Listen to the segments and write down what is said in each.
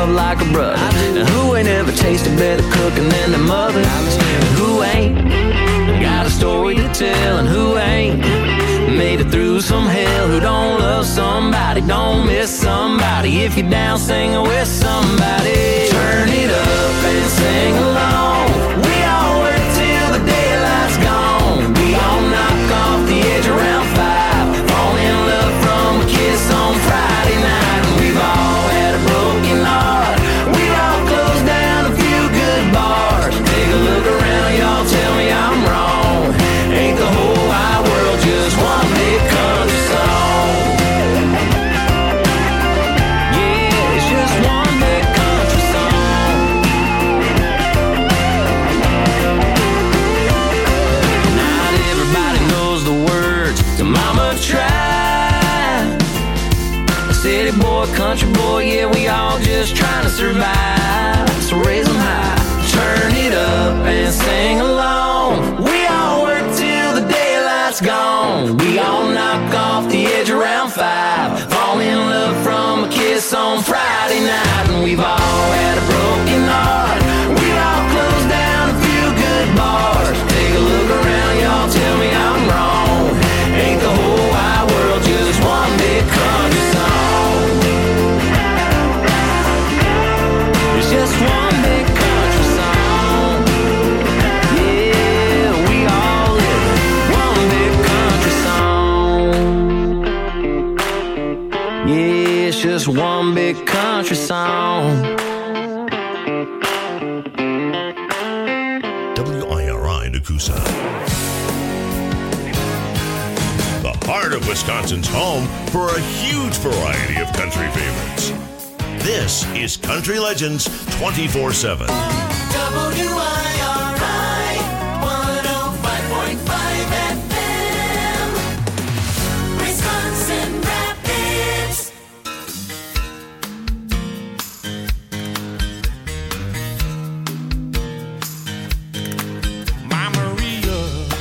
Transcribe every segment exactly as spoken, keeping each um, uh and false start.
love like a brother. Now who ain't ever tasted better cooking than their mother? And who ain't got a story to tell? And who ain't made it through some hell? Who don't love somebody, don't miss somebody? If you're down singing with somebody, turn it up and sing along. We all work till the daylight's gone. We all knock off the edge around five, fall in love from a kiss on Friday night. And we've all had a broken heart. We all closed down a few good bars. Take a look around, y'all, tell me I'm wrong. Ain't the whole wide world just one big country song? Yeah, it's just one big country song. Not everybody knows the words to Mama Tried. City boy, country boy, yeah, we all just trying to survive. So raise them high, turn it up and sing along. We all work till the daylight's gone. We all knock off the edge around five, fall in love from a kiss on Friday night. And we've all had a broken heart. We all closed down a few good bars. Take a look around, y'all, tell me I'm wrong. Ain't the whole wide world just one big country song? It's just one big country song. Yeah, we all live one big country song. Yeah, it's just one big country song. W I R I Nakusa. The heart of Wisconsin's home for a huge variety of country favorites. This is Country Legends twenty-four seven. W I R I one oh five point five F M, Wisconsin Rapids. My Maria,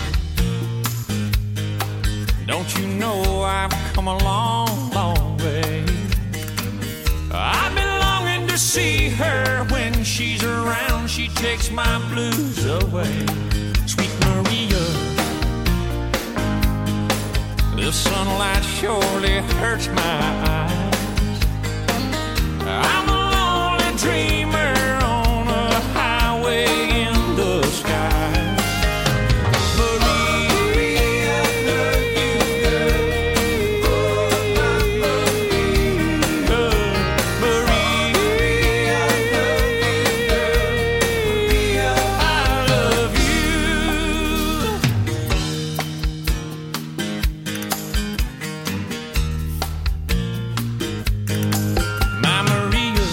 don't you know I've come a long, long way? I've been longing to see her. When she's around, she takes my blues away. Sweet Maria, the sunlight surely hurts my eyes. I'm a lonely dreamer on a highway in the sky. Maria, I love you, girl. Maria, I love you, my Maria.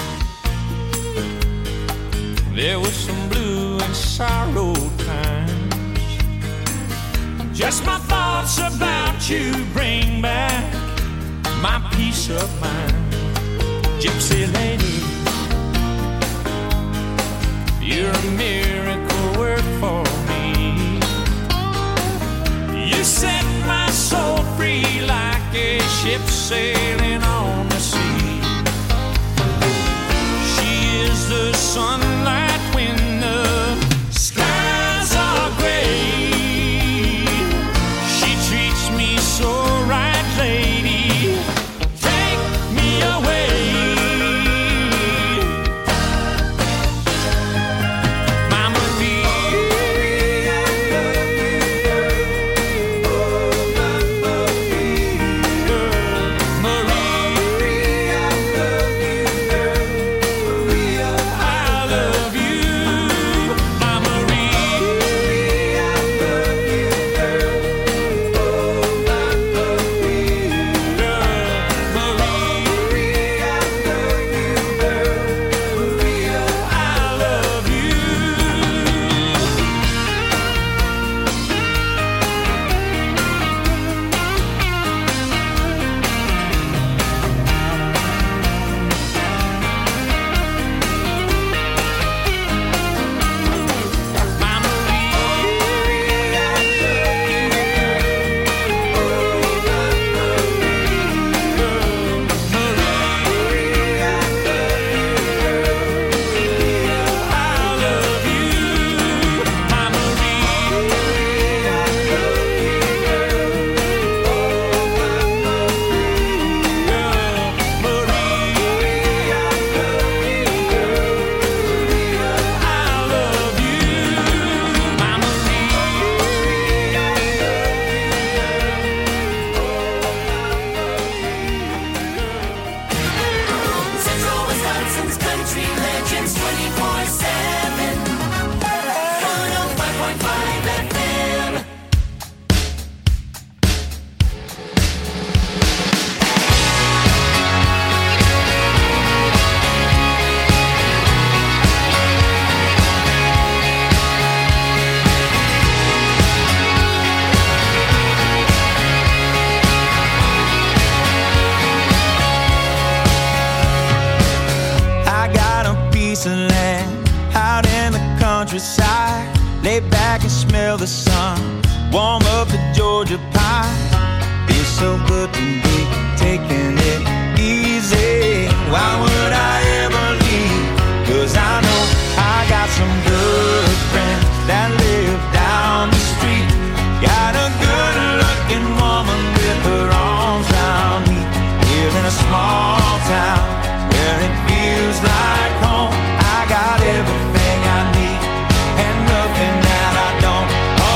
There was some blue and sorrow times. Just my thoughts about you bring back my peace of mind. Gypsy lady, you're a miracle work for me. You set my soul free like a ship sailing on the sea. She is the sunlight when the skies are gray. She treats me so right, lady. Take me away. My Maria, girl, Maria, I love Country Legends twenty-four seven. one oh five point five F M. Land out in the countryside, lay back and smell the sun, warm up the Georgia pie. Feels so good to be taking it easy. Why would I ever leave? Cause I know I got some good friends that live down the street. Got a good looking woman with her arms around me. Live in a small town where it feels like home. I got everything I need and nothing that I don't.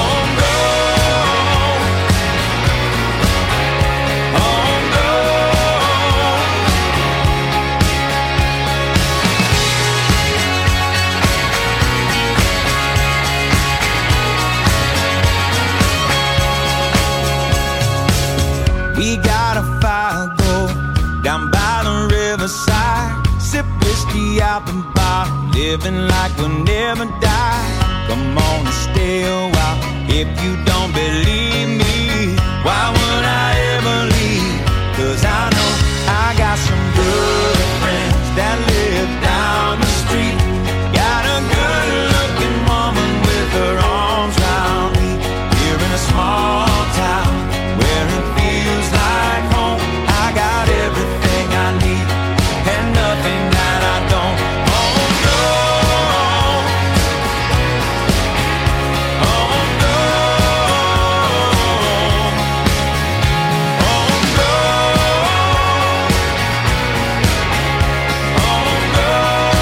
Oh, we got a fire go down by the riverside. Sip whiskey out the bar, living like we'll never die. Come on and stay a while if you don't believe me. Why would I ever leave? Cause I know I got some good friends that live down the street. Got a good looking woman with her arms around me. Here in a small town where it feels like home. I got everything I need and nothing that I don't. Oh no, oh no, oh no, oh no.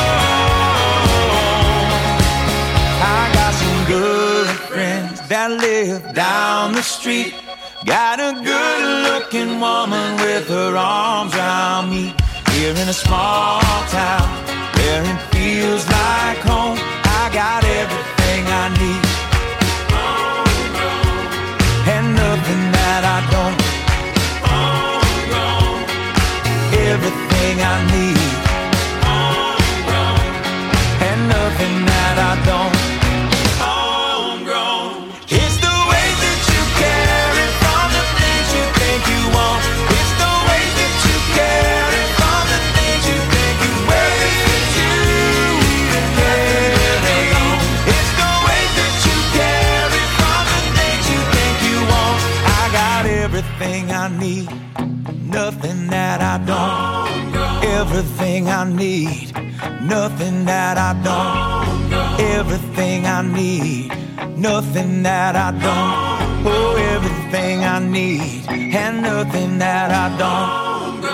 I got some good friends that live down the street. Got a good looking woman with her arms around me. Here in a small town where it feels like home. I got everything I need and nothing that I don't. Everything I need and nothing that I don't. It's the way that you carry from the things you think you want. It's the way that you carry from the things you think you wear. It's the way that you carry from the things you think you want. I got everything I need, nothing that I don't. Everything I need, nothing that I don't. Everything I need, nothing that I don't. Oh, everything I need and nothing that I don't.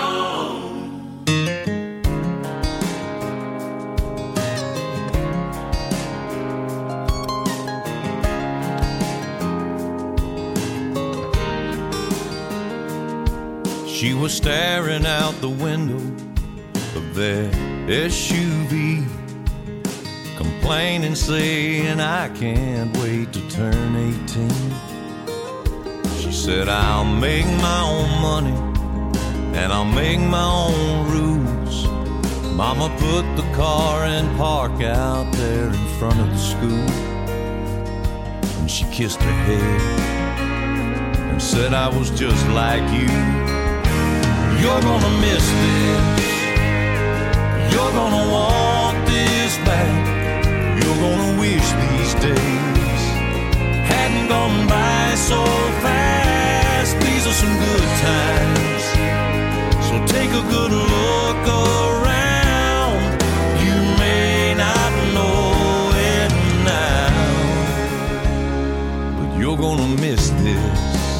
She was staring out the window of their S U V, complaining, saying, I can't wait to turn eighteen. She said, I'll make my own money and I'll make my own rules. Mama put the car and park out there in front of the school, and she kissed her head and said, I was just like you. You're gonna miss this, you're gonna want this back. You're gonna wish these days hadn't gone by so fast. These are some good times, so take a good look around. You may not know it now, but you're gonna miss this.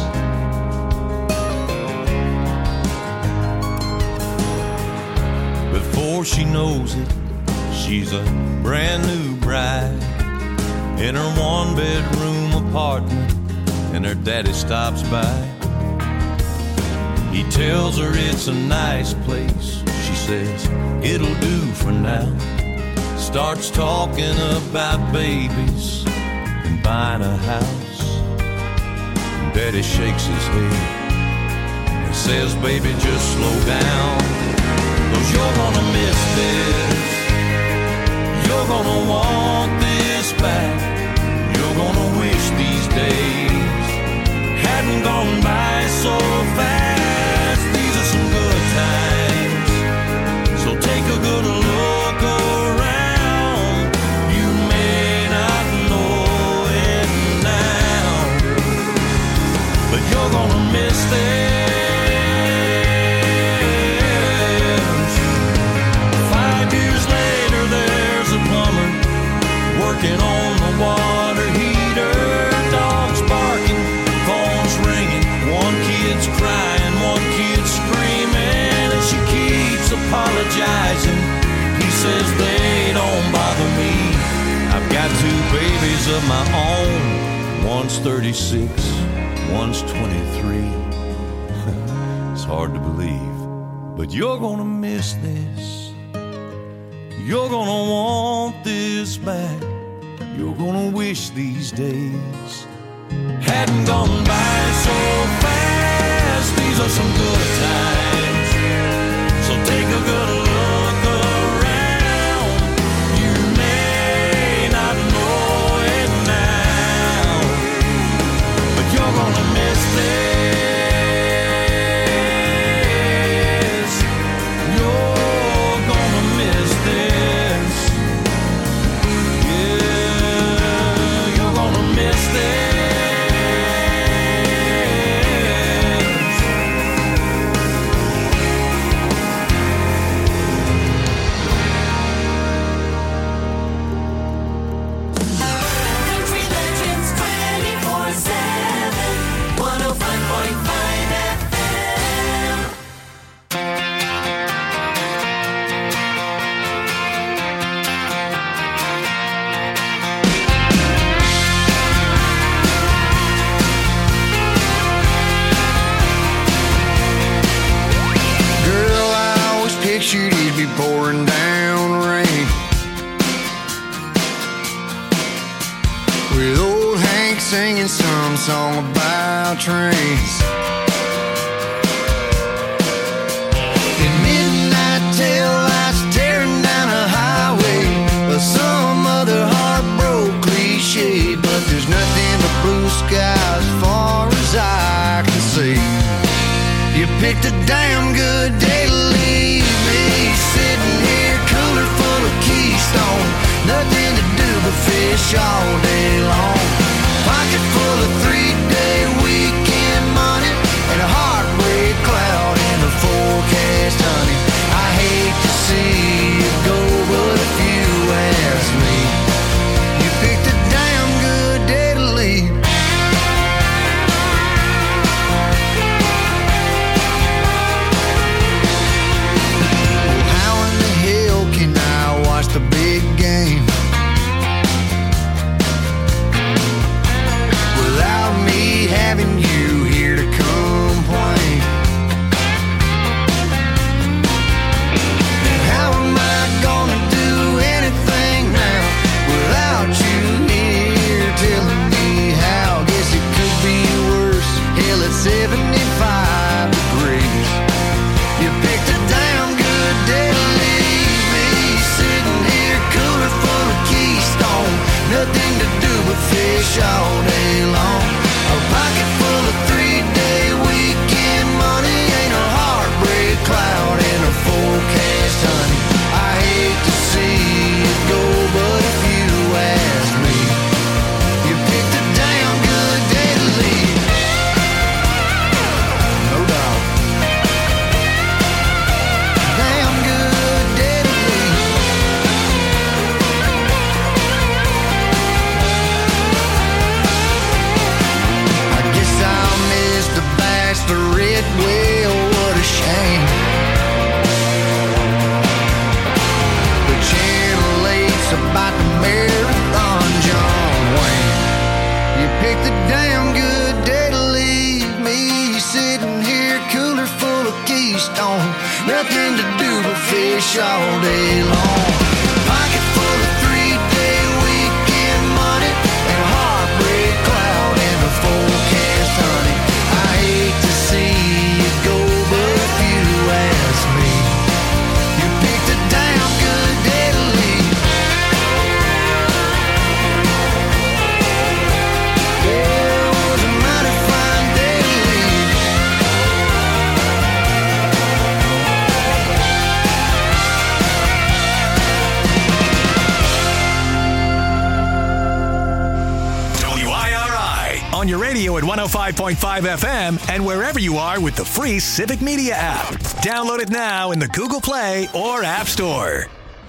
Before she knows it, she's a brand new bride in her one-bedroom apartment, and her daddy stops by. He tells her it's a nice place. She says it'll do for now. Starts talking about babies and buying a house. Daddy shakes his head and says, baby, just slow down, 'cause you're gonna miss this. You're gonna want this back. You're gonna wish these days hadn't gone by so fast. These are some good times, so take a good look around. You may not know it now, but you're gonna miss this. Five years later, there's a plumber working on the water heater. Dogs barking, phones ringing, one kid's crying, one kid's screaming, and she keeps apologizing. He says they don't bother me. I've got two babies of my own. One's thirty-six, one's twenty-three. It's hard to believe, but you're gonna miss this. You're gonna want this back. You're gonna wish these days hadn't gone by so fast. These are some good times, so take a good look around. You may not know it now, but you're gonna miss this. You're gonna miss this. Yeah, you're gonna miss this. Country Legends twenty-four seven, one oh five point five F M. Girl, I always pictured it'd be pouring down rain, with old Hank singing some song about trains. In midnight tail lights tearing down a highway, or some other heartbroken cliche, but there's nothing but blue sky as far as I can see. You picked a damn good day to leave me, sitting here cooler full of Keystone, nothing to do but fish all day long. Pocket full of three-day weekend money and a heartbreak cloud in the forecast, honey. I hate to see you go, but if you ask me, you picked a damn good day to leave. How in the hell can I watch the big game fish all day long. Pocket full of three-day weekend money and a heartbreak cloud in the forecast, honey. I hate to see you go, but if you ask me, you picked a damn good day to leave. Yeah, it was a mighty fine day to leave. W I R I on your radio at one oh five point five F M and wherever you are with the free Civic Media app. Download it now in the Google Play or App Store.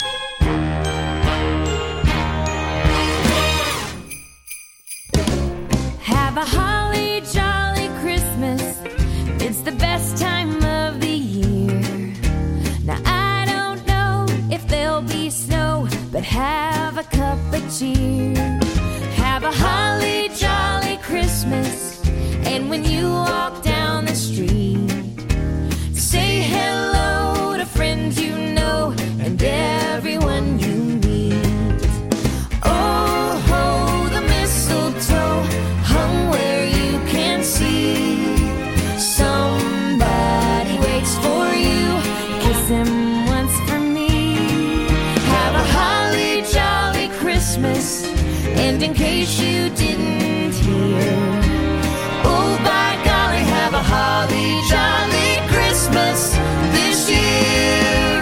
Have a holly jolly Christmas. It's the best time of the year. Now I don't know if there'll be snow, but have a cup of cheer. Have a holly jolly Christmas. And when you walk down the street, say hello to friends you know and everyone you meet. Oh, ho, the mistletoe hung where you can see. Somebody waits for you. Kiss him once for me. Have a holly jolly Christmas. And in case you didn't hear, oh, by golly, have a holly jolly Christmas this year.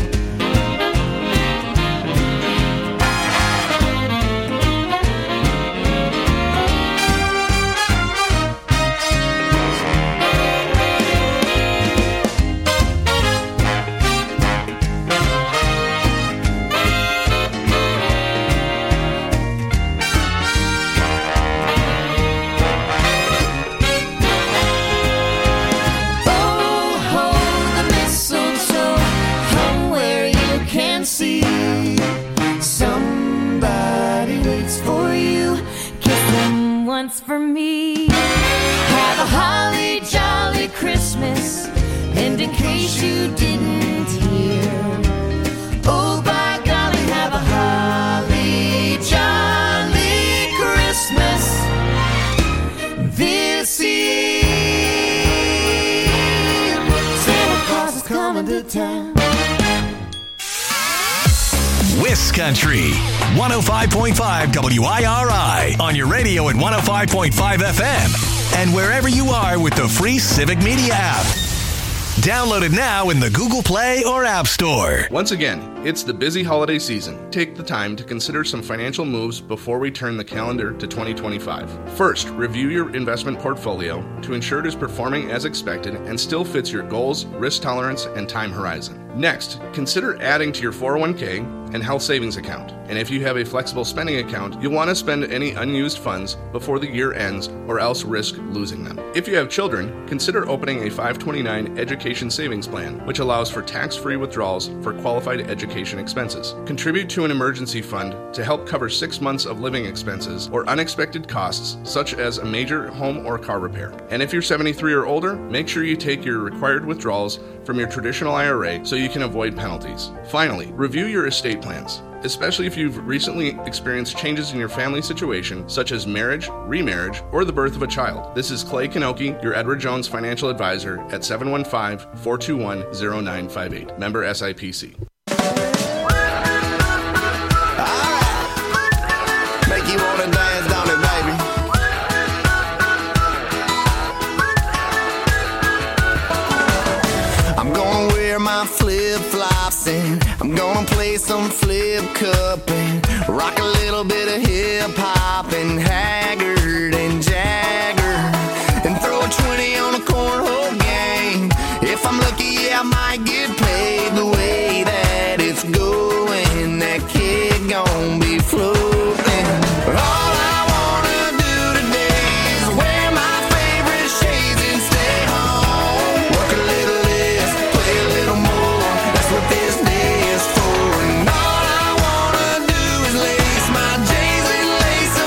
Oh, ho, the mistletoe hung where you can see. Somebody waits for you. Kiss them once for me. Have a holly jolly Christmas. And in case you didn't hear, oh, by golly, have a holly jolly Christmas this year. Santa Claus is coming to town. Wiss Country, one oh five point five W I R I on your radio at one oh five point five F M and wherever you are with the free Civic Media app. Download it now in the Google Play or App Store. Once again, it's the busy holiday season. Take the time to consider some financial moves before we turn the calendar to twenty twenty-five. First, review your investment portfolio to ensure it is performing as expected and still fits your goals, risk tolerance, and time horizon. Next, consider adding to your four oh one k and health savings account. And if you have a flexible spending account, you'll want to spend any unused funds before the year ends or else risk losing them. If you have children, consider opening a five twenty-nine education savings plan, which allows for tax-free withdrawals for qualified education expenses. Contribute to an emergency fund to help cover six months of living expenses or unexpected costs, such as a major home or car repair. And if you're seventy-three or older, make sure you take your required withdrawals from your traditional I R A so you can avoid penalties. Finally, review your estate plans, especially if you've recently experienced changes in your family situation, such as marriage, remarriage, or the birth of a child. This is Clay Kanoki, your Edward Jones financial advisor at seven one five, four two one, oh nine five eight. Member S I P C. Make you wanna dance, don't it, baby? I'm gonna wear my flip-flops and I'm gonna play some flip cup and rock a little bit of hip-hop and Haggard and Jagger and throw a twenty on a cornhole game. If I'm lucky, I might get paid the way that it's going. That kid gon' be floating. All I wanna do today is wear my favorite shades and stay home. Work a little less, play a little more. That's what this day is for. And all I wanna do is lace my J's and lace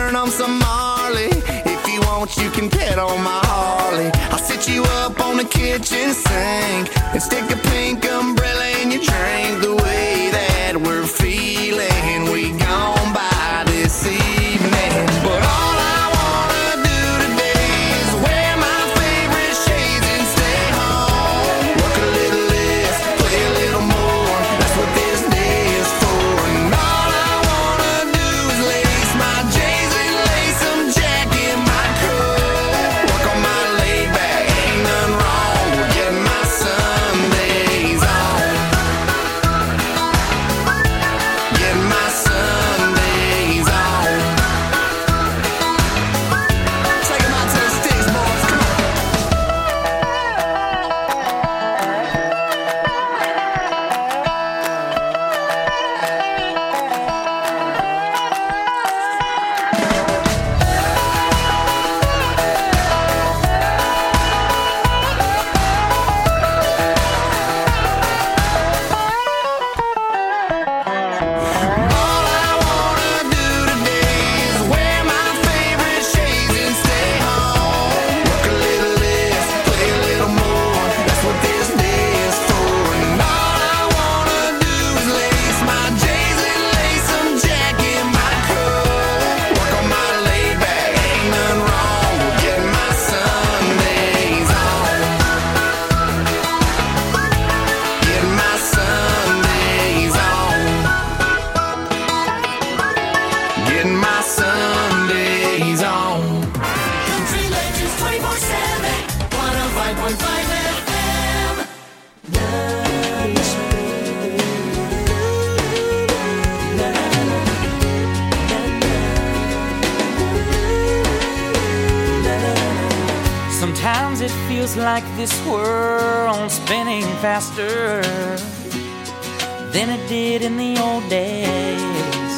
turn on some Marley. If you want, you can pet on my Harley. I'll sit you up on the kitchen sink and stick a pink umbrella in your drink. The way that we're feeling, we gone by this evening. But all I wanna do today is wear my favorite shades and stay home. Work a little less, play a little more. That's what this day is for. And all I wanna do is lace my J's and lace some Jack in my coat. Work on my laid back, ain't nothing wrong with getting my Sundays on. Getting my Sundays on. Take 'em out to the sticks, boys, come on. All I wanna do today is wear my favorite shades and stay home. Work a little less, play a little more. That's what this day is for. And all I wanna do is lace my J's and lace some Jack in my coat. Work on my laid back, ain't nothing wrong with getting my Sundays on. Getting my Sundays on. Getting my Sundays on. Country Legends twenty-four seven, one oh five point five F M. Sometimes it feels like this world's spinning faster than it did in the old days.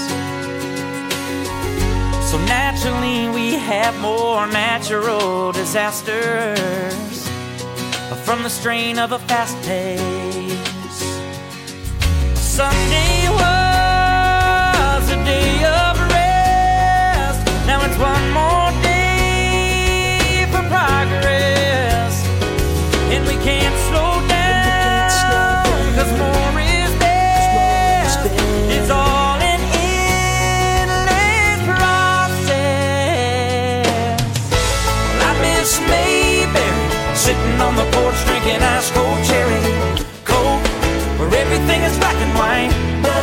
So naturally we have more natural disasters from the strain of a fast pace. Sunday was a day of rest. Now it's one more day for progress. And we can't slow down, cause more is best. It's all an endless process. Well, I miss Mayberry, sitting on the porch drinking ice cold cherry coke, where everything is black and white.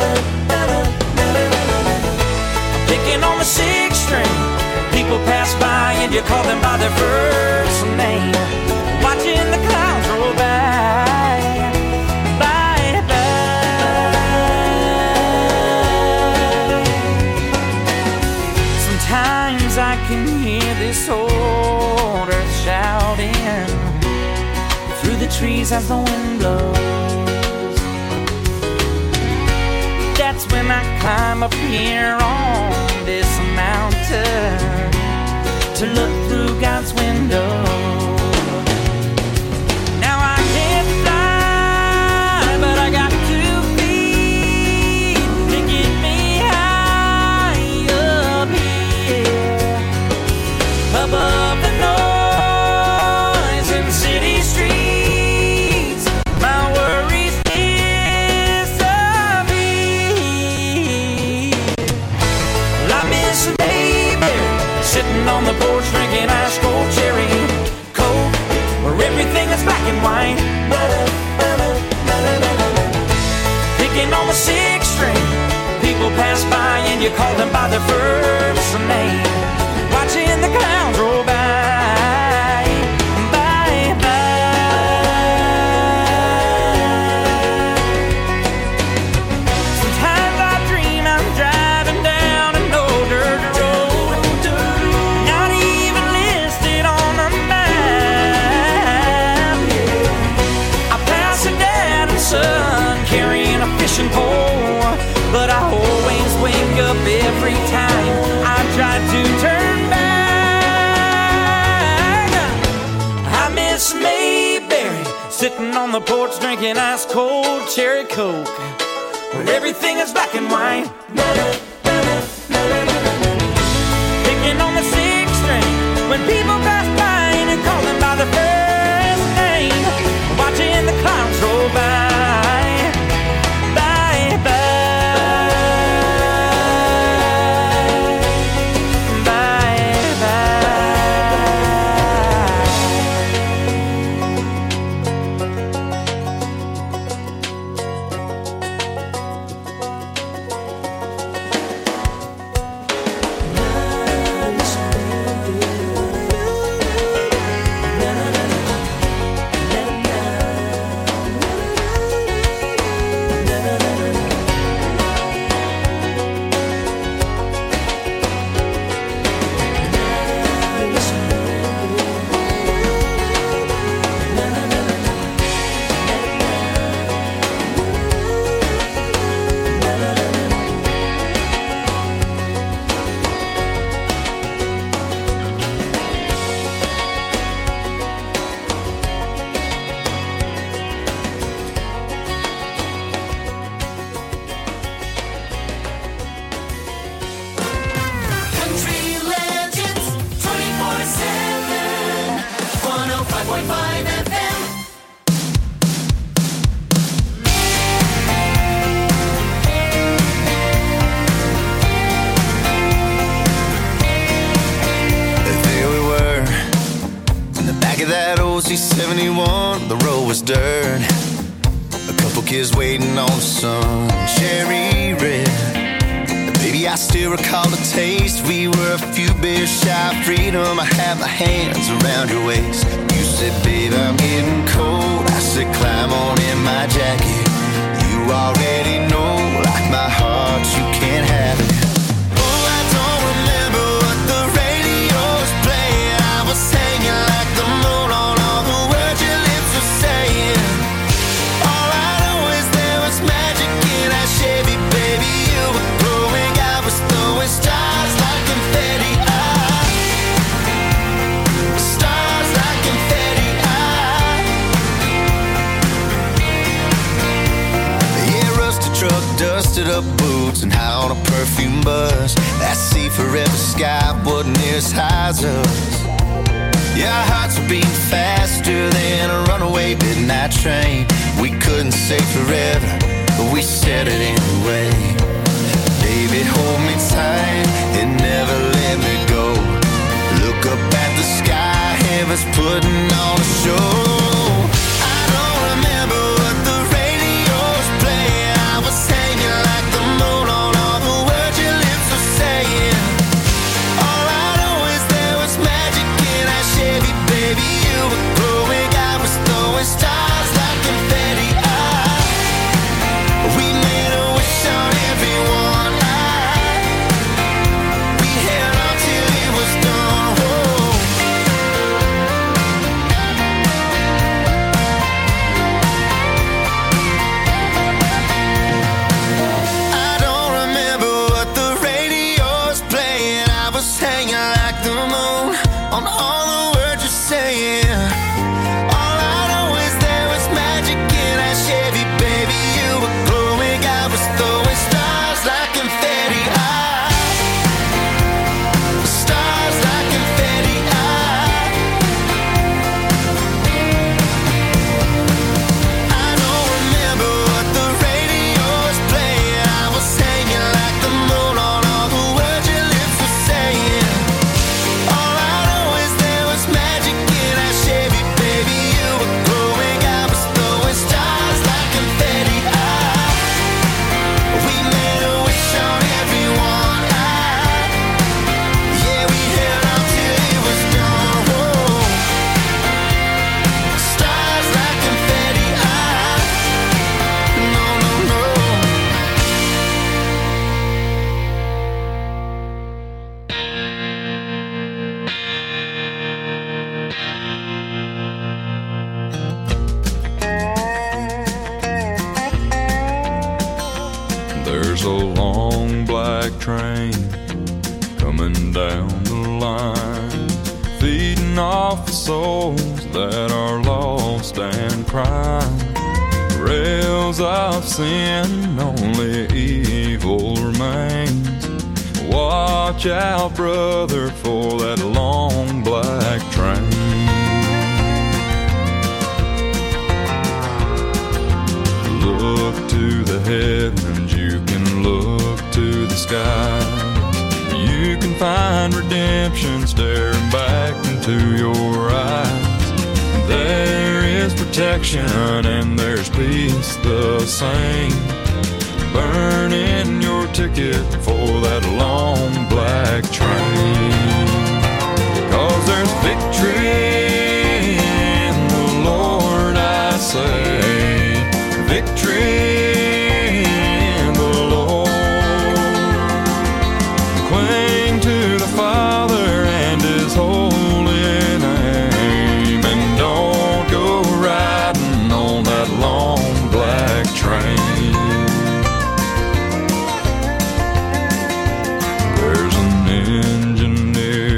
Picking on the six string, people pass by and you call them by their first name. Watching the clouds roll by, by, by. Sometimes I can hear this old earth shouting through the trees as the wind blows. That's when I climb up here on this mountain to look through God's window. Now I can't fly, but I got two feet to get me high up here, above the noise in city streets. My worries disappear. Well, I miss Mayberry, sitting on the porch drinking ice cold cherry coke, where everything is black and white. Picking on the six string, people pass by and you call them by their first name. Watching the clouds roll by, by, by. Sometimes I dream I'm driving down an old dirt road, not even listed on the map. I pass a dad and son carrying a fishing pole, but I always wake up every time I try to turn back. I miss Mayberry, sitting on the porch drinking ice cold cherry coke, where everything is black and white. point five F M. There we were, in the back of that old C seventy-one, the road was dirt. A couple kids waiting on the sun, cherry red. Baby, I still recall the taste. We were a few beers shy of freedom. I had my hands around your waist. You said, babe, I'm getting cold. I said, climb on in my jacket. You already know, like my heart, you can't have it. Oh, I don't remember what the radio's playing. I was hanging like the moon on all the words your lips were saying. All I know is there was magic in that Chevy, baby. You were glowing, I was throwing stars like confetti. Ah, stars like confetti. Ah, yeah, rusted truck, dusted up boots, and high on a perfume buzz. That sea forever sky wasn't near as high as us. Yeah, our hearts were beating faster than a runaway midnight train. We couldn't say forever, but we said it anyway. Baby, hold me tight and never let me go. Look up at the sky, heaven's putting on a show. I don't remember what the radio's playing. I was hanging like the moon on all the words your lips were saying. All I know is there was magic in that Chevy, baby. You were glowing, I was throwing stars like confetti. Ah, we made a wish on everyone. Ah, we held on till it was done. Whoa. I don't remember what the radio's playing. I was hanging like the moon on all the words you're saying. All I know is there was magic in that Chevy, baby. You were glowing, I was throwing stars like confetti. Ah, stars like confetti. Ah, I don't remember what the radio's playing. I was hanging like the moon on all the words your lips were saying. All I know is there was magic in that Chevy, baby. You were glowing, I was throwing stars like confetti. Ah, we made a wish on everyone. Ah, yeah, we held on till it was done. Whoa. Stars like confetti. Ah, no, no, no. There's a long black train coming down the line, feeding off the souls that are lost and crying. Rails of sin, only evil remains. Watch out, brother, for that long black train. Look to the heavens, you can look to the sky. You can find redemption staring back into your eyes. There is protection and there's peace the same. Burning your ticket for that long black train. 'Cause there's victory in the Lord, I say. Victory in the Lord. Cling to the Father and His holy name, and don't go riding on that long black train. There's an engineer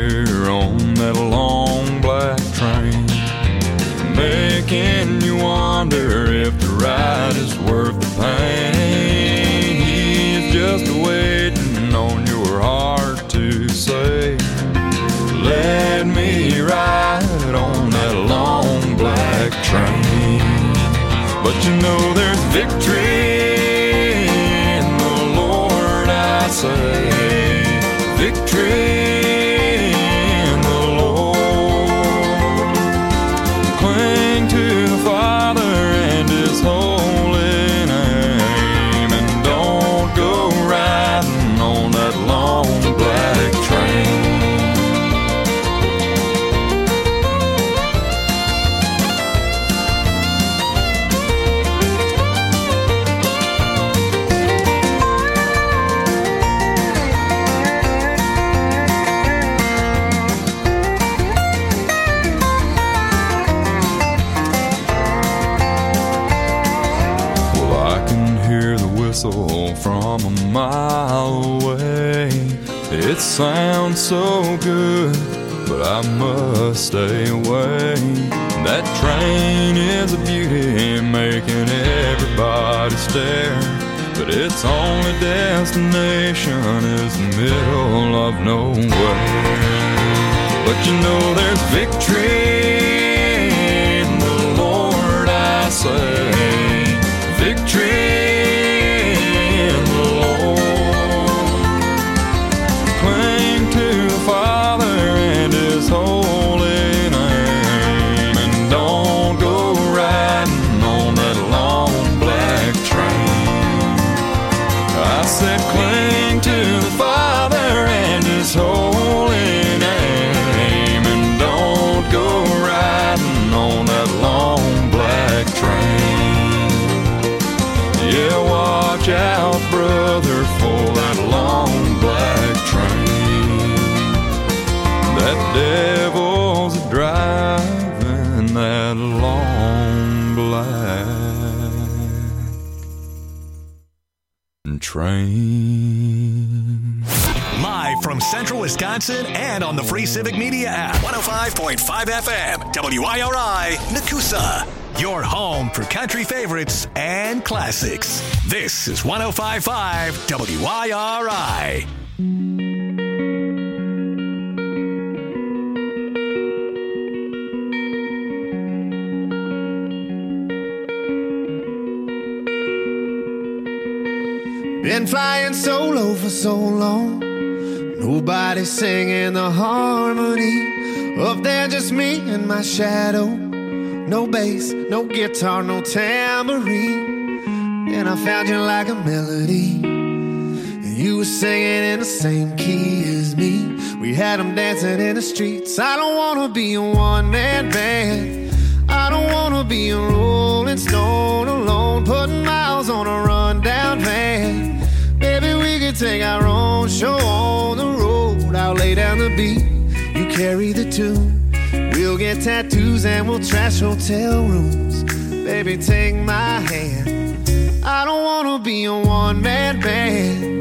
But you know there's victory in the Lord, I say. Victory in the Lord. Cling to the Father and His holy name, and don't go riding on that long black train. From a mile away, it sounds so good, but I must stay away. That train is a beauty, making everybody stare, but its only destination is the middle of nowhere. But you know there's victory in the Lord, I say. Victory. Holy name, and don't go riding on that long black train. I said cling to the Father and His holy name, and don't go riding on that long black train. Yeah, watch out, brother, for that long black train. That devil's driving that long black train. Live from Central Wisconsin and on the free Civic Media app. one oh five point five F M, W I R I, Nakusa. Your home for country favorites and classics. This is one oh five point five W I R I. Been flying solo for so long, nobody singing the harmony. Up there just me and my shadow. No bass, no guitar, no tambourine. And I found you like a melody, and you were singing in the same key as me. We had them dancing in the streets. I don't wanna be a one-man band. I don't wanna be a rolling stone alone, putting miles on a rundown van. Maybe we could take our own show on the road. I'll lay down the beat, you carry the tune. We'll get tattoos and we'll trash hotel rooms. Baby, take my hand. I don't wanna be a one-man band.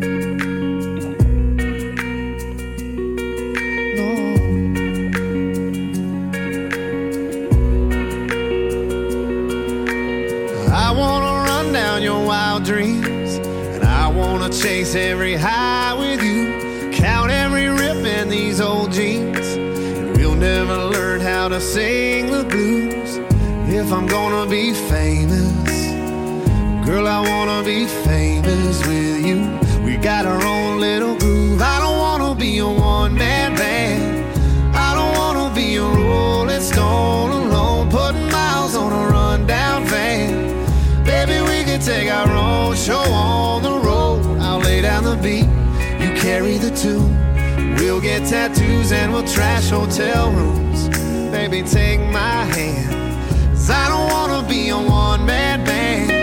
I wanna run down your wild dreams, and I wanna chase every high with you. Count every rip in these old jeans, and we'll never learn how to sing the blues. If I'm gonna be famous, girl, I wanna be famous with you. We got our own little groove. I don't wanna be a one-man band. I don't wanna be a rolling stone alone, putting miles on a rundown van. Baby, we can take our own show on the road. I'll lay down the beat, you carry the tune. We'll get tattoos and we'll trash hotel rooms. Baby, take my hand, 'cause I don't wanna be a one-man band.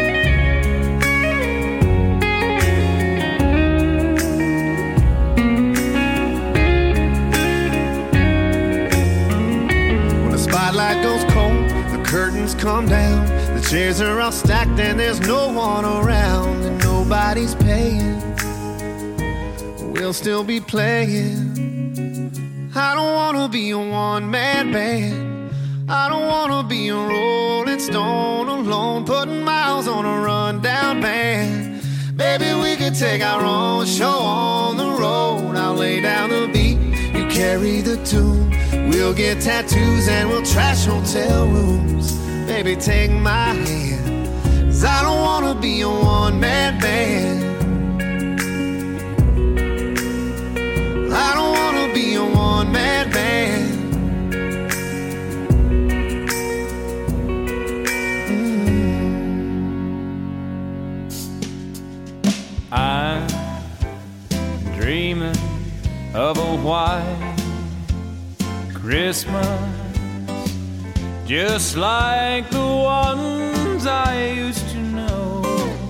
When the spotlight goes cold, the curtains come down, the chairs are all stacked and there's no one around, and nobody's paying. We'll still be playing. I don't wanna be a one-man band. I don't wanna be a rolling stone alone, putting miles on a rundown van. Baby, we could take our own show on the road. I'll lay down the beat, you carry the tune. We'll get tattoos and we'll trash hotel rooms. Baby, take my hand, 'cause I don't wanna be a one-man band. I don't wanna be a one-man band. Mm. I'm dreaming of a white Christmas, just like the ones I used to know,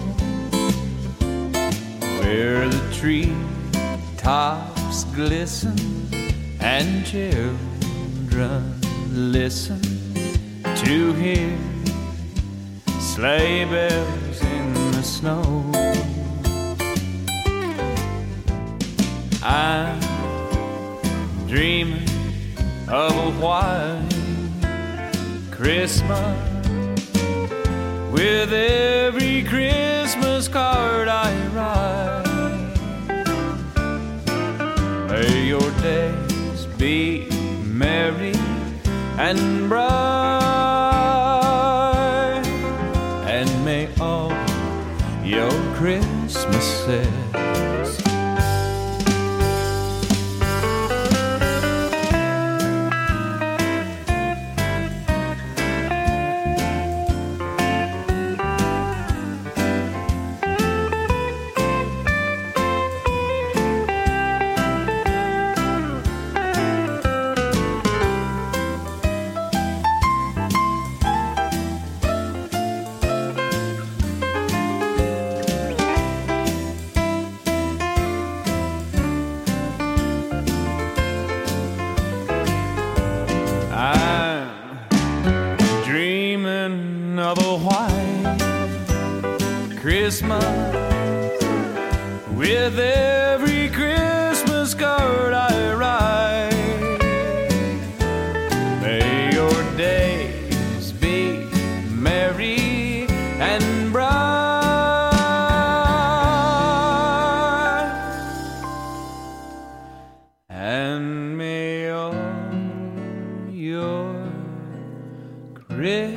where the tree tops glisten and children listen to hear sleigh bells in the snow. I'm dreaming of a white Christmas, with every Christmas card I write. May your days be merry and bright, and may all your Christmases Christmas, with every Christmas card I write. May your days be merry and bright, and may all your Christmas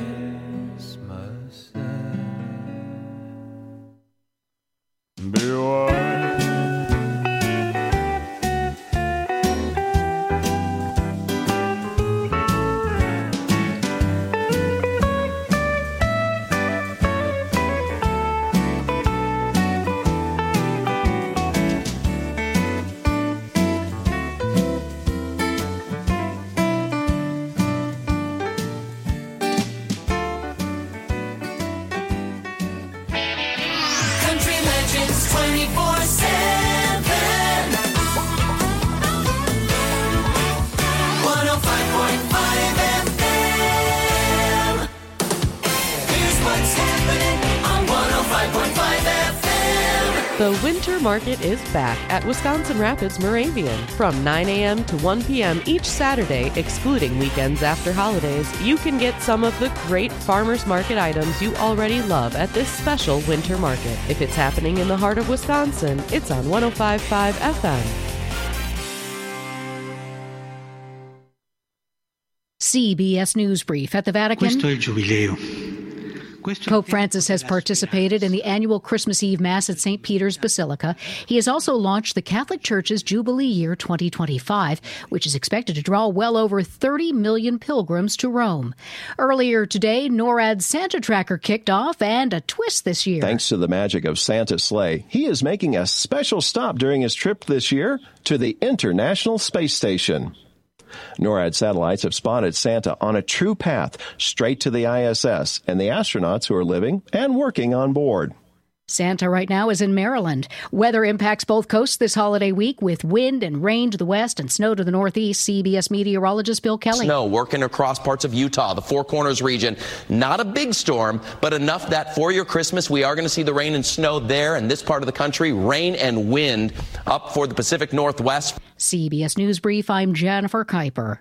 The Winter Market is back at Wisconsin Rapids Moravian from nine a.m. to one p.m. each Saturday, excluding weekends after holidays. You can get some of the great farmers market items you already love at this special Winter Market. If it's happening in the heart of Wisconsin, it's on one oh five point five F M. C B S News Brief at the Vatican. Questo è il giubileo. Pope Francis has participated in the annual Christmas Eve Mass at Saint Peter's Basilica. He has also launched the Catholic Church's Jubilee Year twenty twenty-five, which is expected to draw well over thirty million pilgrims to Rome. Earlier today, NORAD's Santa Tracker kicked off, and a twist this year. Thanks to the magic of Santa's sleigh, he is making a special stop during his trip this year to the International Space Station. NORAD satellites have spotted Santa on a true path straight to the I S S and the astronauts who are living and working on board. Santa right now is in Maryland. Weather impacts both coasts this holiday week with wind and rain to the west and snow to the northeast. C B S meteorologist Bill Kelly. Snow working across parts of Utah, the Four Corners region. Not a big storm, but enough that for your Christmas, we are going to see the rain and snow there in this part of the country. Rain and wind up for the Pacific Northwest. C B S News Brief, I'm Jennifer Kuiper.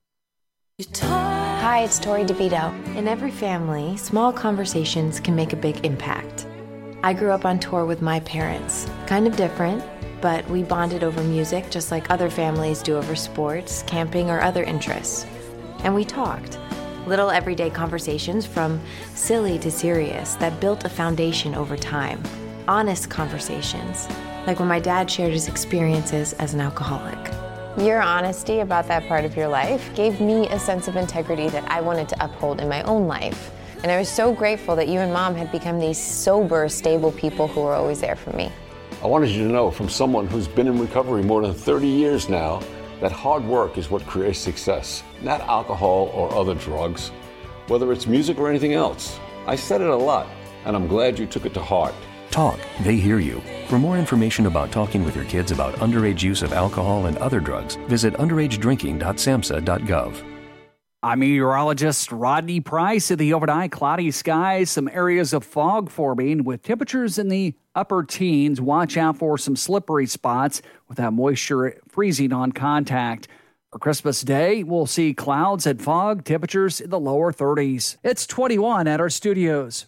Hi, it's Tori DeVito. In every family, small conversations can make a big impact. I grew up on tour with my parents. Kind of different, but we bonded over music just like other families do over sports, camping, or other interests. And we talked. Little everyday conversations from silly to serious that built a foundation over time. Honest conversations, like when my dad shared his experiences as an alcoholic. Your honesty about that part of your life gave me a sense of integrity that I wanted to uphold in my own life. And I was so grateful that you and Mom had become these sober, stable people who were always there for me. I wanted you to know from someone who's been in recovery more than thirty years now that hard work is what creates success, not alcohol or other drugs, whether it's music or anything else. I said it a lot, and I'm glad you took it to heart. Talk, they hear you. For more information about talking with your kids about underage use of alcohol and other drugs, visit underage drinking dot samhsa dot gov. I'm meteorologist Rodney Price. At the overnight, cloudy skies, some areas of fog forming with temperatures in the upper teens. Watch out for some slippery spots with that moisture freezing on contact. For Christmas Day, we'll see clouds and fog, temperatures in the lower thirties. It's twenty-one at our studios.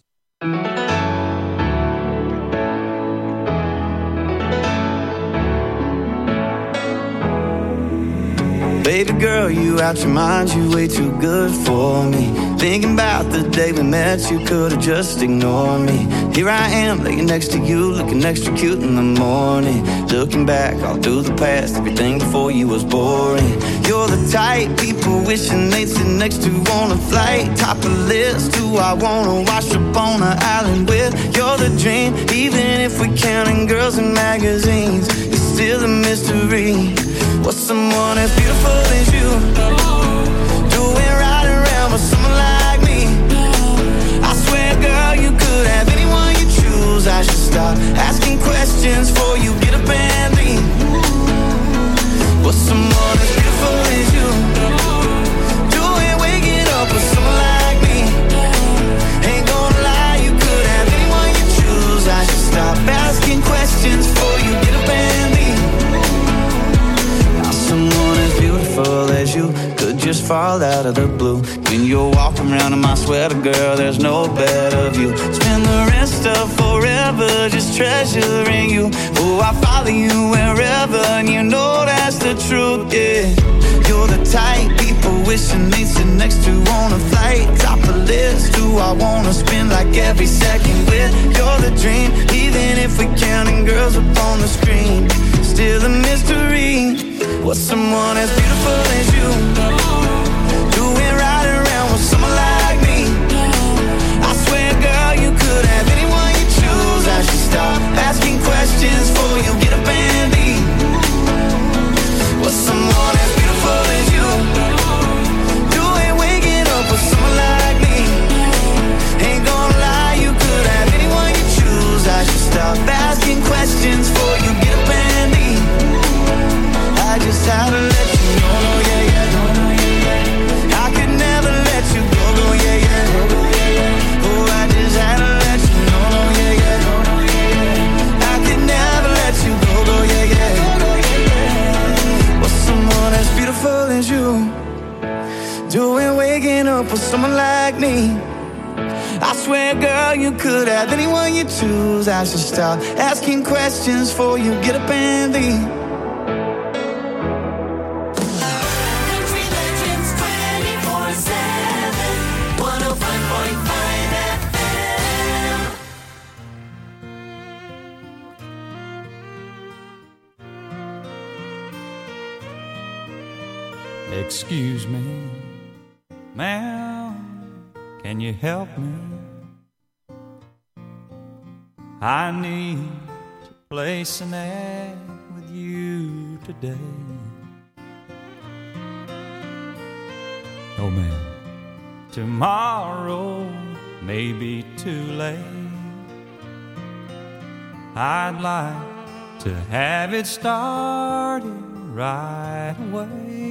Baby girl, you out your mind, you way too good for me. Thinking about the day we met, you could've just ignored me. Here I am, laying next to you, looking extra cute in the morning. Looking back all through the past, everything before you was boring. You're the type people wishing they'd sit next to on a flight. Top of the list, who I wanna wash up on an island with. You're the dream, even if we're counting girls in magazines. It's still a mystery. What's someone as beautiful as you doing right around with someone like me? I swear, girl, you could have anyone you choose. I should stop asking questions before you get up and leave. What's someone as beautiful as you doing waking up with someone like me? Ain't gonna lie, you could have anyone you choose. I should stop asking questions before you get up and leave. Someone as beautiful as you could just fall out of the blue. When you're walking around in my sweater, girl, there's no better view. Spend the rest of forever just treasuring you. Oh, I follow you wherever, and you know that's the truth, yeah. You're the type people wishing they'd sit next to on a flight. Top of the list, who I wanna spend like every second with. You're the dream, even if we're counting girls up on the screen. Still a mystery. What's someone as beautiful as you doing right around with someone like me? I swear, girl, you could have anyone you choose. I should stop asking questions before you get up and leave. What's someone as beautiful as you doing waking up with someone like me? Ain't gonna lie, you could have anyone you choose. I should stop asking questions before you get up and leave. I just had to let you know, no, yeah, yeah, no, no, yeah, yeah. I could never let you go, go, yeah, yeah, no, no, yeah, yeah. Oh, I just had to let you know, no, yeah, yeah, no, no, yeah, yeah. I could never let you go, go, yeah, yeah, no, no, yeah, yeah. Well, someone as beautiful as you doing waking up with someone like me. I swear, girl, you could have anyone you choose. I should stop asking questions before you get up and leave. Excuse me, ma'am, can you help me? I need to place an ad with you today. Oh, ma'am, tomorrow may be too late. I'd like to have it started right away.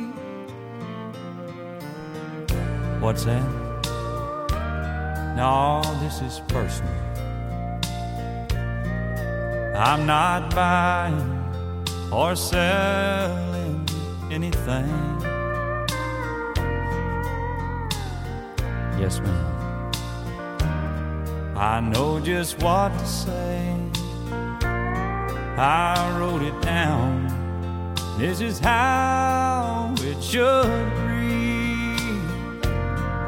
What's that? No, this is personal. I'm not buying or selling anything. Yes, ma'am. I know just what to say. I wrote it down. This is how it should read.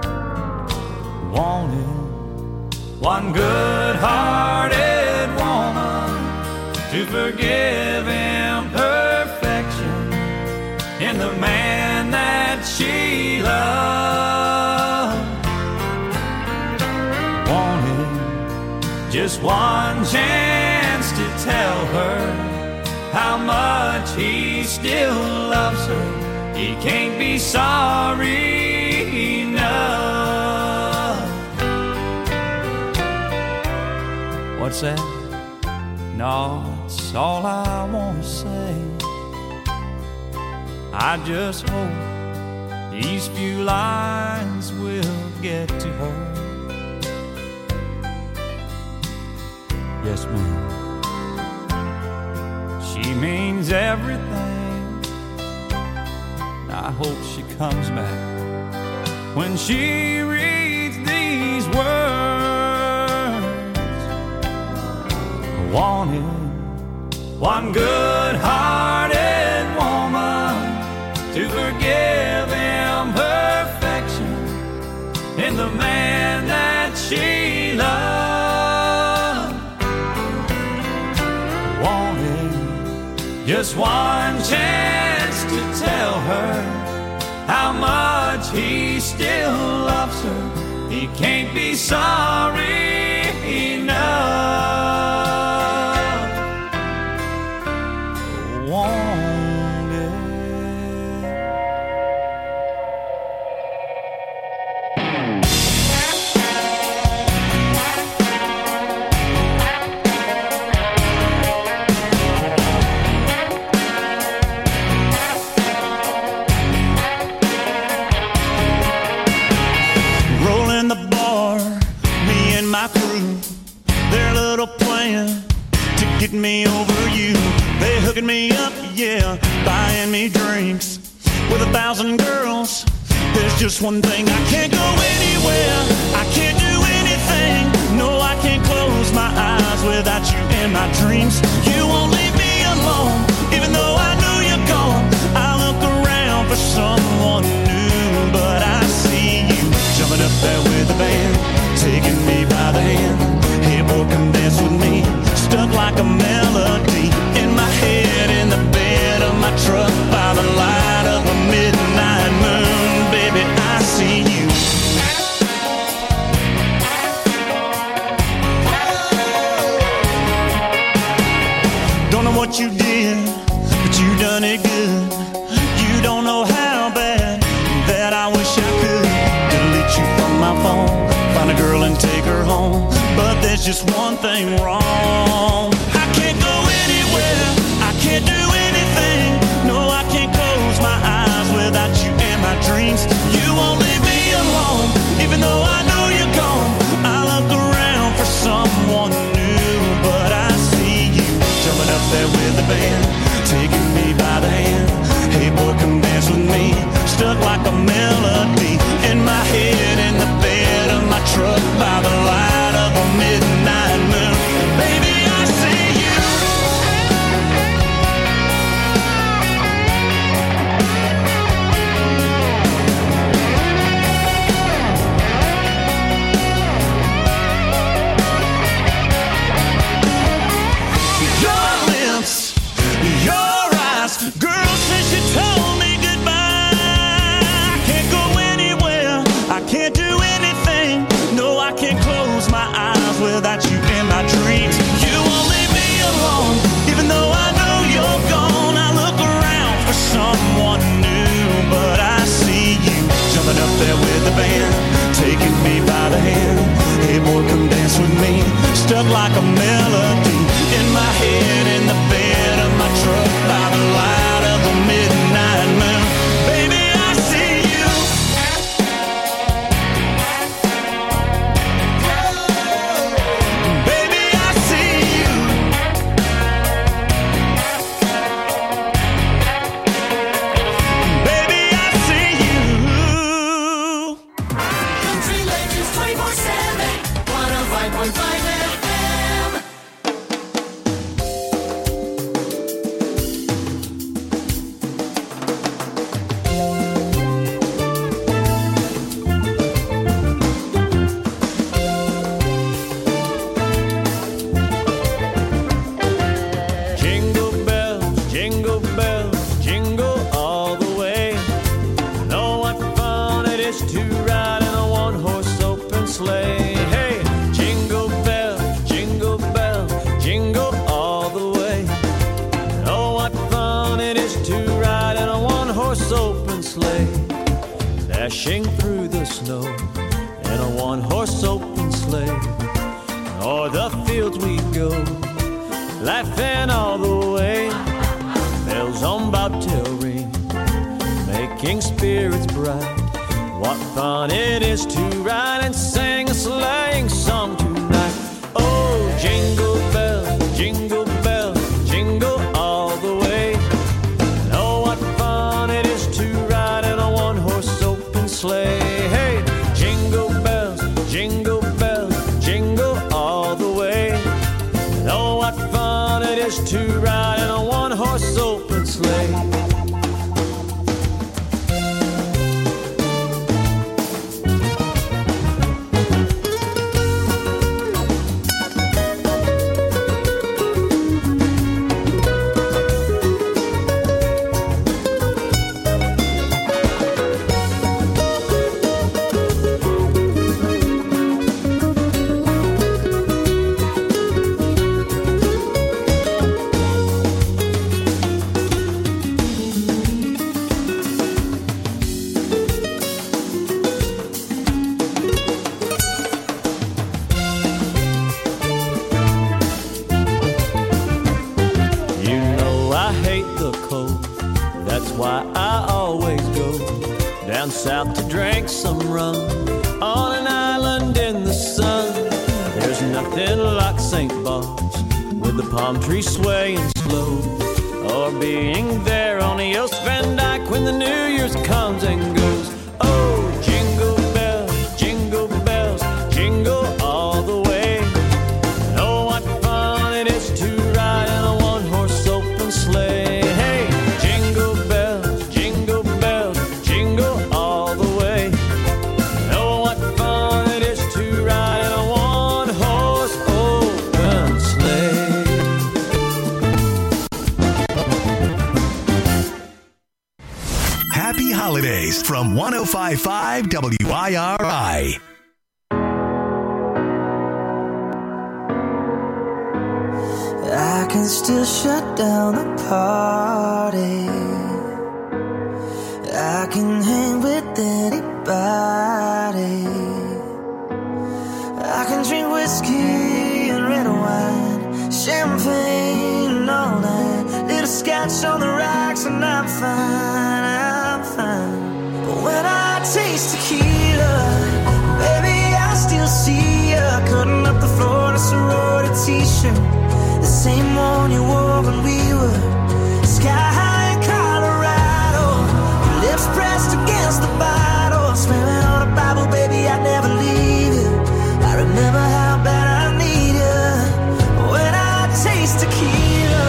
one good-hearted woman to forgive imperfection in the man that she loved. Wanted just one chance to tell her how much he still loves her. He can't be sorry enough. What's that? No, it's all I want to say. I just hope these few lines will get to her. Yes, ma'am. She means everything. I hope she comes back when she reads these words. I wanted one good-hearted woman to forgive imperfection in the man that she loved. I wanted just one chance to tell her how much he still loves her. He can't be sorry enough. Get me over you. They hooking me up, yeah, buying me drinks with a thousand girls. There's just one thing, I can't go anywhere, I can't do anything. No, I can't close my eyes without you in my dreams. You won't leave me alone, even though I know you're gone. I look around for someone new, but I see you jumping up there with the band, taking me by the hand. Hey boy, come dance with me. Stuck like a melody in my head, in the bed of my truck, by the light of a midnight moon. Baby, I see you. Don't know what you did, but you done it good. You don't know how bad that I wish I could delete you from my phone, find a girl and take her home. But there's just one thing wrong. I can't go anywhere, I can't do anything. No, I can't close my eyes without you in my dreams. You won't leave me alone, even though I know you're gone. I look around for someone new, but I see you jumping up there with the band, taking me by the hand. Hey boy, come dance with me. Stuck like a melody in my head, in the bed of my truck, by the light of a midnight moon. Baby, I dashing through the snow in a one-horse open sleigh. O'er the fields we go, laughing all the way. Bells on bobtail ring, making spirits bright. What fun it is to ride and sing a sleighing song tonight. Oh, jingle bells, jingle bells, jingle all the way. And oh, what fun it is to ride in a one-horse open sleigh. Hey, jingle bells, jingle bells, jingle all the way. And oh, what fun it is to ride in a one-horse open sleigh. South to drink some rum on an island in the sun. There's nothing like Saint Bart's with the palm trees swaying slow, or being there on the Yost Van Dyke when the New Year's comes and goes. Oh, jingle bells, jingle bells, jingle all the way. And oh, what fun it is to ride in a one-horse open sleigh. Hey, jingle bells, jingle bells, jingle all the way. And oh, what fun it is to ride in a one-horse open sleigh. Happy holidays from one oh five point five W I R I. I can still shut down the party. I can hang with anybody. I can drink whiskey and red wine, champagne and all that. Little scotch on the rocks and I'm fine, I'm fine. But when I taste tequila, baby, I still see ya cutting up the floor in a sorority t-shirt, the same one you wore when we were sky high in Colorado. Your lips pressed against the bottle, swearing on a Bible, baby, I'd never leave you. I remember how bad I need you when I taste tequila.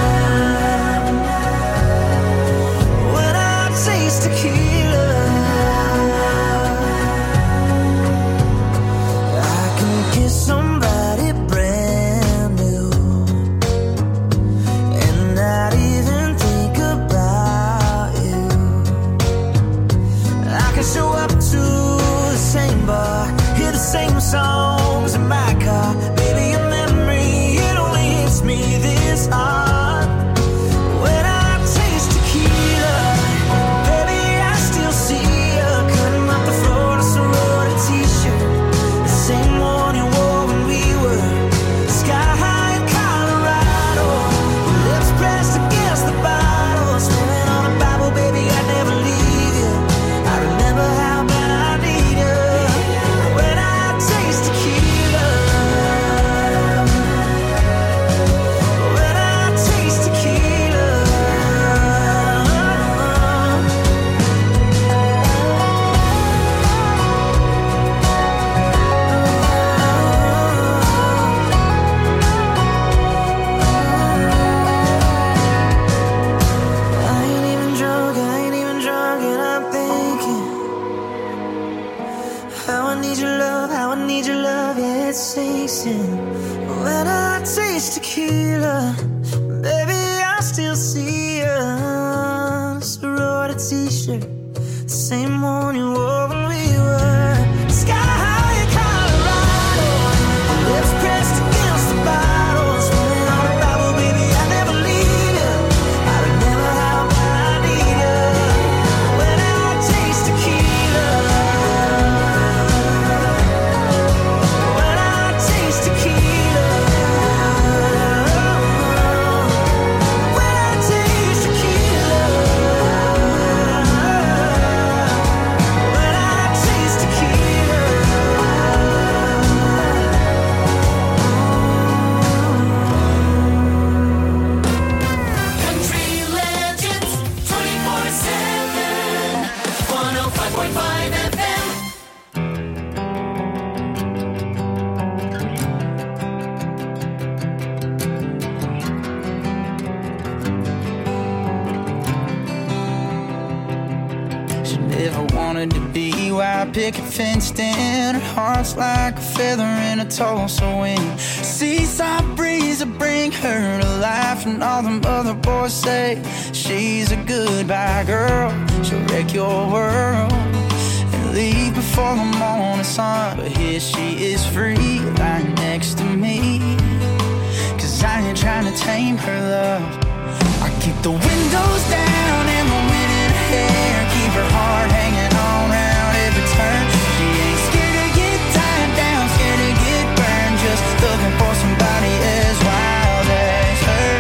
When I taste tequila, I can kiss somebody brand new and not even think about you. I can show up to the same bar, hear the same songs in my car. Baby, your memory, it only hits me this hard. When I taste tequila, baby, I still see you cutting up the floor in a sorority t-shirt, the same one you wore when we were sky high in Colorado. Your lips pressed against the bottle, swearing on a Bible, baby, I'd never leave you. I remember how bad I need you when I taste tequila. When I taste tequila. I ain't even drunk, I ain't even drunk, and I'm thinking how I need your love, how I need your love, yeah, it sinks in. When I taste tequila, baby, I still see you. Sorority t-shirt, the same one you wore when we were sky high in Colorado. Lips pressed against the bottle, swearing on a Bible, baby, I'd never leave you. I remember how bad I need you when I taste tequila. oh five point five F M. Never wanted to be white picket fenced in. Her heart's like a feather in a Tulsa wind. Seaside breeze will bring her to life, and all them other boys say she's a goodbye girl. She'll wreck your world and leave before the morning sun. But here she is free, lying next to me. Cause I ain't trying to tame her love. I keep the windows down and the wind in her hair. Keep her heart hanging on round every turn. She ain't scared to get tied down, scared to get burned. Just looking for somebody as wild as her.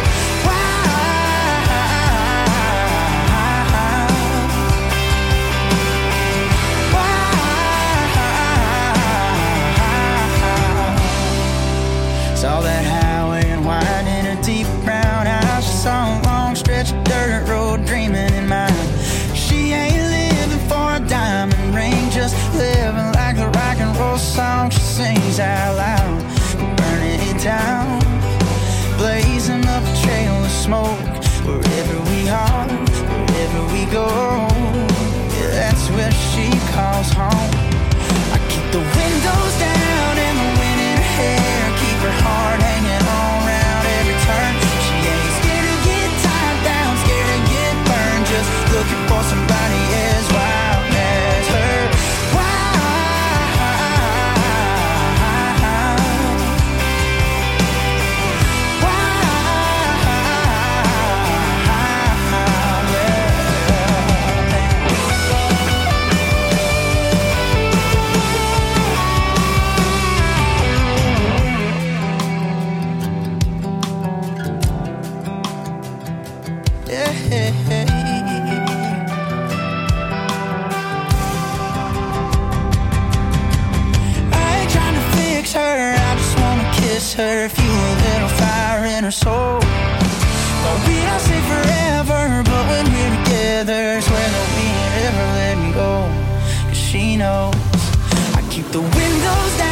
Wild. Saw that highway and wide in her deep brown eyes. She saw a long stretch of dirt road dreaming in mind. She ain't living for a diamond ring, just living like the rock and roll song she sings out loud. Burning it down, blazing up a trail of smoke. Wherever we are, wherever we go, yeah, that's where she calls home. I keep the windows down and the wind in her hair. Keep her heart hanging on round every turn. She ain't scared to get tied down, scared to get burned. Just looking for somebody as wild as her. Her, fuel a little fire in her soul. But we don't say forever, but when we're together, swear that we ain't ever letting go. Cause she knows I keep the windows down